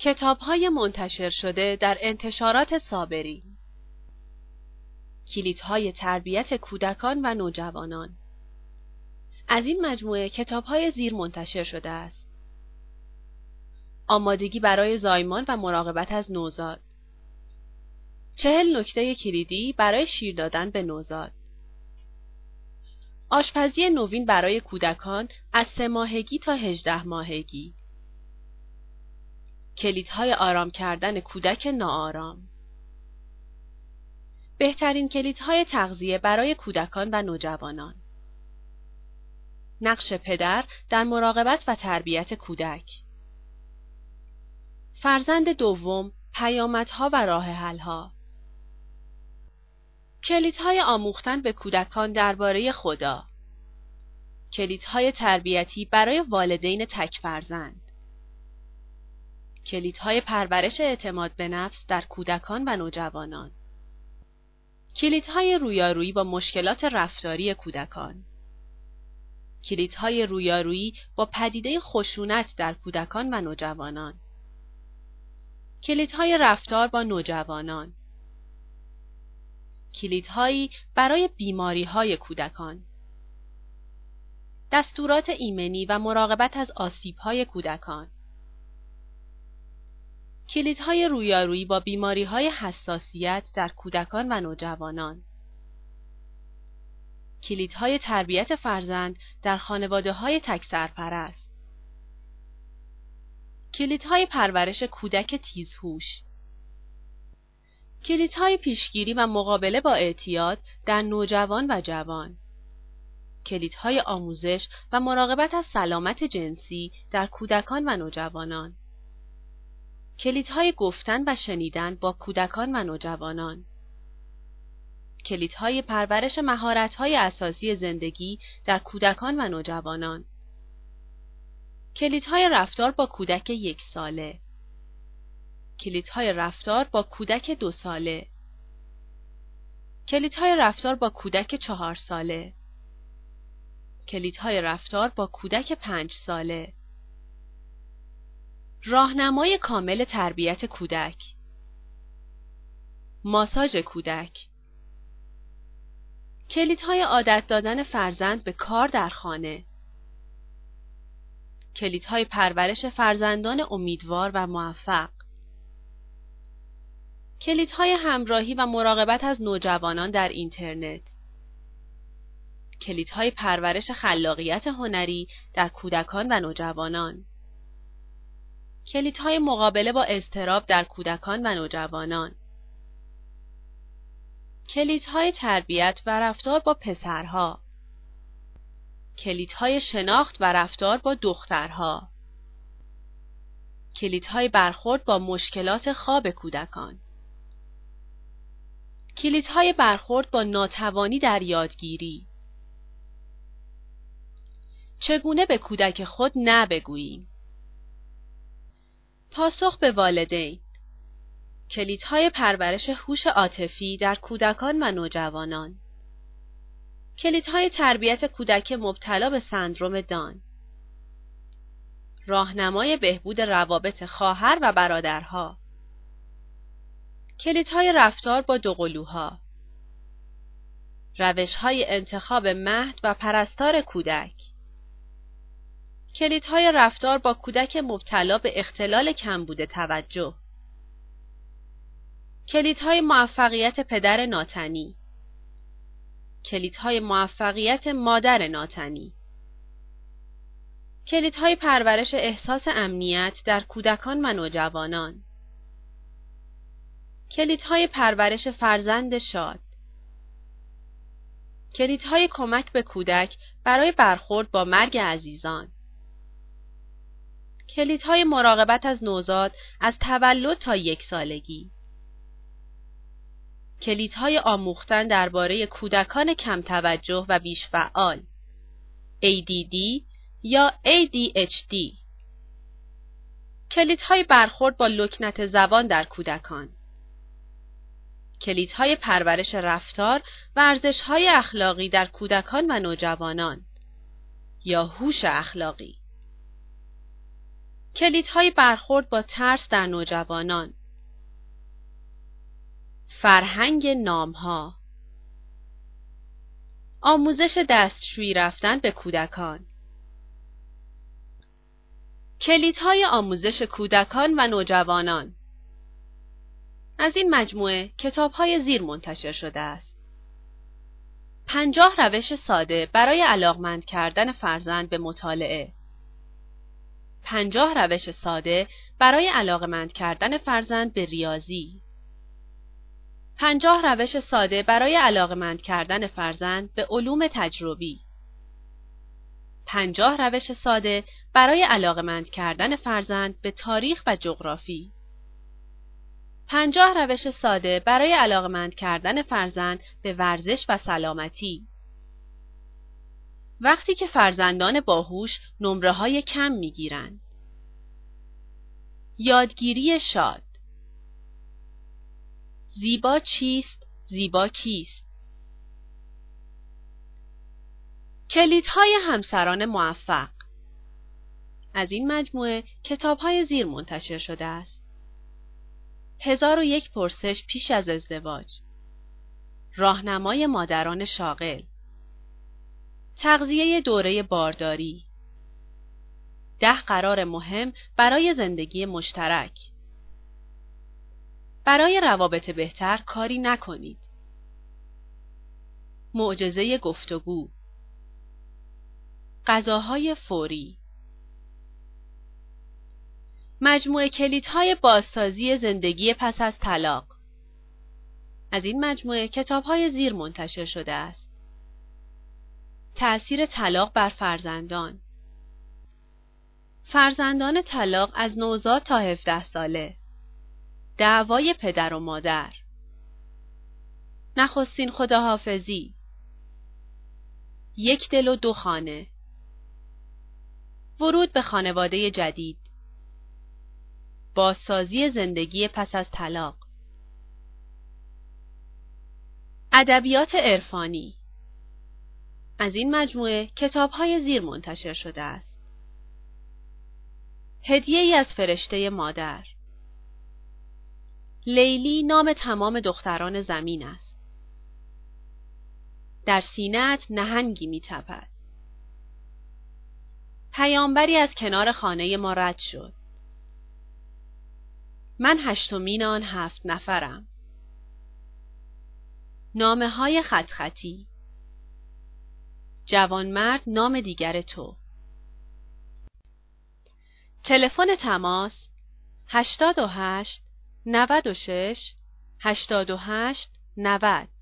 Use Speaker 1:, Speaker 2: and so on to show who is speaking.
Speaker 1: کتاب‌های منتشر شده در انتشارات صابری. کلیدهای تربیت کودکان و نوجوانان. از این مجموعه کتاب‌های زیر منتشر شده است: آمادگی برای زایمان و مراقبت از نوزاد. 40 نکته کلیدی برای شیر دادن به نوزاد. آشپزی نوین برای کودکان از 3 ماهگی تا 18 ماهگی. کلیدهای آرام کردن کودک ناآرام. بهترین کلیدهای تغذیه برای کودکان و نوجوانان. نقش پدر در مراقبت و تربیت کودک. فرزند دوم، پیامدها و راه حل‌ها. کلیدهای آموختن به کودکان درباره خدا. کلیدهای تربیتی برای والدین تک فرزند. کلیدهای پرورش اعتماد به نفس در کودکان و نوجوانان. کلیدهای رویارویی با مشکلات رفتاری کودکان. کلیدهای رویارویی با پدیده خشونت در کودکان و نوجوانان. کلیدهای رفتار با نوجوانان. کلیدهایی برای بیماری‌های کودکان. دستورات ایمنی و مراقبت از آسیب‌های کودکان. کلیدهای رویارویی با بیماری‌های حساسیت در کودکان و نوجوانان. کلیدهای تربیت فرزند در خانواده‌های تک سرپرست. کلیدهای پرورش کودک تیزهوش. کلیدهای پیشگیری و مقابله با اعتیاد در نوجوان و جوان. کلیدهای آموزش و مراقبت از سلامت جنسی در کودکان و نوجوانان. کلیدهای گفتن و شنیدن با کودکان و نوجوانان. کلیدهای پرورش مهارت‌های اساسی زندگی در کودکان و نوجوانان. کلیدهای رفتار با کودک 1 ساله. کلیدهای رفتار با کودک 2 ساله. کلیدهای رفتار با کودک 4 ساله. کلیدهای رفتار با کودک 5 ساله. راهنمای کامل تربیت کودک. ماساژ کودک. کلیدهای عادت دادن فرزند به کار در خانه. کلیدهای پرورش فرزندان امیدوار و موفق. کلیدهای همراهی و مراقبت از نوجوانان در اینترنت. کلیدهای پرورش خلاقیت هنری در کودکان و نوجوانان. کلیدهای مقابله با اضطراب در کودکان و نوجوانان. کلیدهای تربیت و رفتار با پسرها. کلیدهای شناخت و رفتار با دخترها. کلیدهای برخورد با مشکلات خواب کودکان. کلیدهای برخورد با ناتوانی در یادگیری. چگونه به کودک خود نه بگوییم؟ پاسخ به والدین. کلیدهای پرورش هوش عاطفی در کودکان و نوجوانان. کلیدهای تربیت کودک مبتلا به سندرم دان. راهنمای بهبود روابط خواهر و برادرها. کلیدهای رفتار با دوقلوها. روش‌های انتخاب مهد و پرستار کودک. کلیدهای رفتار با کودک مبتلا به اختلال کمبود توجه. کلیدهای موفقیت پدر ناتنی. کلیدهای موفقیت مادر ناتنی. کلیدهای پرورش احساس امنیت در کودکان و نوجوانان. کلیدهای پرورش فرزند شاد. کلیدهای کمک به کودک برای برخورد با مرگ عزیزان. کلیدهای مراقبت از نوزاد از تولد تا 1 سالگی. کلیدهای آموختن درباره کودکان کم توجه و بیش فعال ADD یا ADHD. کلیدهای برخورد با لکنت زبان در کودکان. کلیدهای پرورش رفتار و ارزش‌های اخلاقی در کودکان و نوجوانان یا هوش اخلاقی. کلیدهای برخورد با ترس در نوجوانان. فرهنگ نامها. آموزش دستشویی رفتن به کودکان. کلیدهای آموزش کودکان و نوجوانان. از این مجموعه کتاب‌های زیر منتشر شده است. 50 روش ساده برای علاقمند کردن فرزند به مطالعه. 50 روش ساده برای علاقمند کردن فرزند به ریاضی. 50 روش ساده برای علاقمند کردن فرزند به علوم تجربی. 50 روش ساده برای علاقمند کردن فرزند به تاریخ و جغرافی. 50 روش ساده برای علاقمند کردن فرزند به ورزش و سلامتی. وقتی که فرزندان باهوش نمره‌های کم می‌گیرند. یادگیری شاد. زیبا چیست؟ زیبا کیست؟ کلیدهای همسران موفق. از این مجموعه کتاب‌های زیر منتشر شده است. 1001 پرسش پیش از ازدواج. راهنمای مادران شاغل. تغذیه دوره بارداری. 10 قرار مهم برای زندگی مشترک. برای روابط بهتر کاری نکنید. معجزه گفتگو. غذاهای فوری. مجموعه کلیدهای بازسازی زندگی پس از طلاق. از این مجموعه کتاب‌های زیر منتشر شده است. تأثیر طلاق بر فرزندان. فرزندان طلاق از نوزاد تا 17 ساله. دعوای پدر و مادر. نخستین خداحافظی. یک دل و دو خانه. ورود به خانواده جدید. بازسازی زندگی پس از طلاق. ادبیات عرفانی. از این مجموعه کتاب‌های زیر منتشر شده است. هدیه‌ای از فرشته مادر. لیلی نام تمام دختران زمین است. در سینه‌ات نهنگی می‌تپد. پیامبری از کنار خانه ما رد شد. من 8مین آن 7 نفرم. نامه‌های خط خطی. جوانمرد نام دیگر تو. تلفن تماس 88 96 88 90